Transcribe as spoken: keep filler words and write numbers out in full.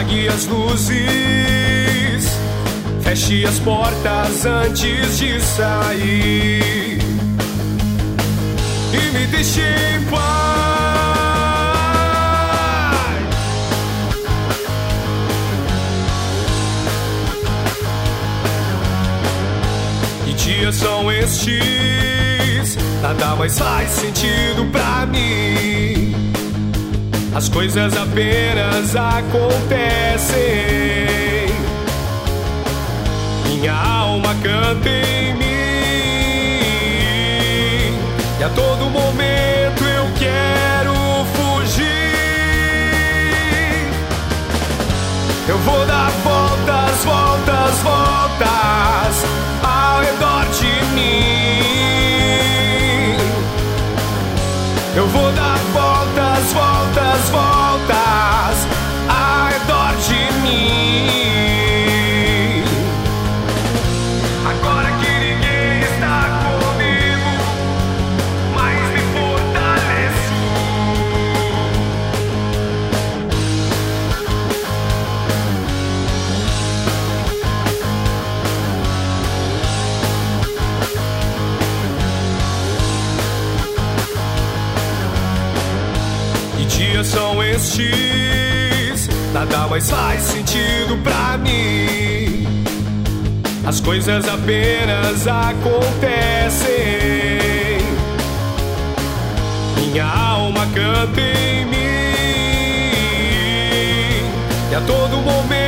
Apague as luzes, feche as portas antes de sair e me deixe em paz. Que dias são estes? Nada mais faz sentido pra mim. As coisas apenas acontecem. Minha alma canta em mim e a todo momento eu quero fugir. Eu vou dar voltas, voltas, voltas ao redor de mim. Eu vou dar voltas, voltas, voltas ao redor de mim. Agora que ninguém está comigo, mas me fortaleço. Que dias são estes? Nada mais faz sentido pra mim. As coisas apenas acontecem. Minha alma canta em mim e a todo momento